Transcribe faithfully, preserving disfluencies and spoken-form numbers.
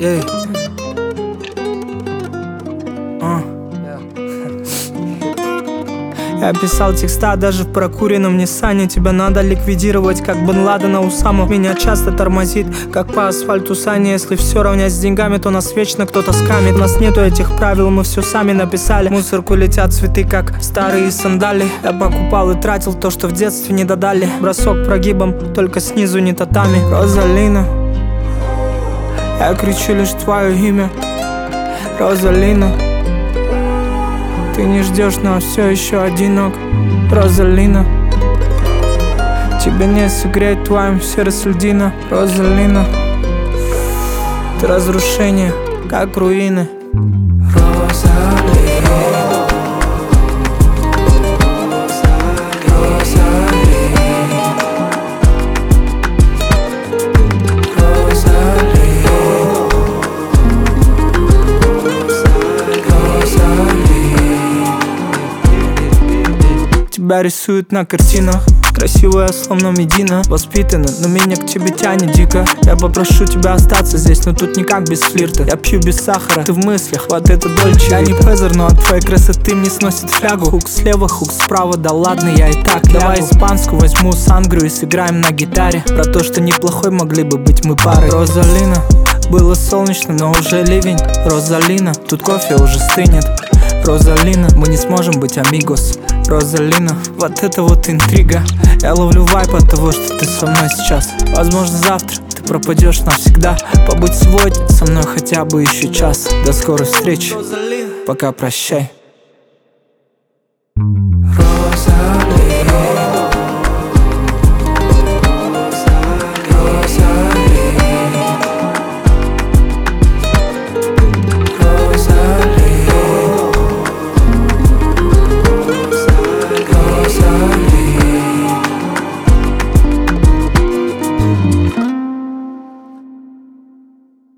Эй. А. Я писал текста даже в прокуренном Ниссане. Тебя надо ликвидировать, как Бен Ладена Усаму. Меня часто тормозит, как по асфальту сани. Если все равнять с деньгами, то нас вечно кто-то скамит. У нас нету этих правил, мы все сами написали. В мусорку летят цветы, как старые сандали. Я покупал и тратил то, что в детстве не додали. Бросок прогибом, только снизу не татами. Розалина, я кричу лишь твое имя. Розалина, ты не ждешь, но все еще одинок. Розалина, тебя не согреть твоим сердце льдина. Розалина, ты разрушение, как руины. Тебя рисуют на картинах, красивая, словно Медина. Воспитана, но меня к тебе тянет дико. Я попрошу тебя остаться здесь, но тут никак без флирта. Я пью без сахара, ты в мыслях, вот это дольче. Я не Фезер, но от твоей красоты мне сносит флягу. Хук слева, хук справа, да ладно, я и так лягу. Давай испанскую возьму сангрию и сыграем на гитаре. Про то, что неплохой могли бы быть мы парой. Розалина, было солнечно, но уже ливень. Розалина, тут кофе уже стынет. Розалина, мы не сможем быть амигос. Розалина, вот это вот интрига. Я ловлю вайп от того, что ты со мной сейчас. Возможно, завтра ты пропадешь навсегда. Побудь сегодня со мной хотя бы еще час. До скорой встречи, пока, прощай.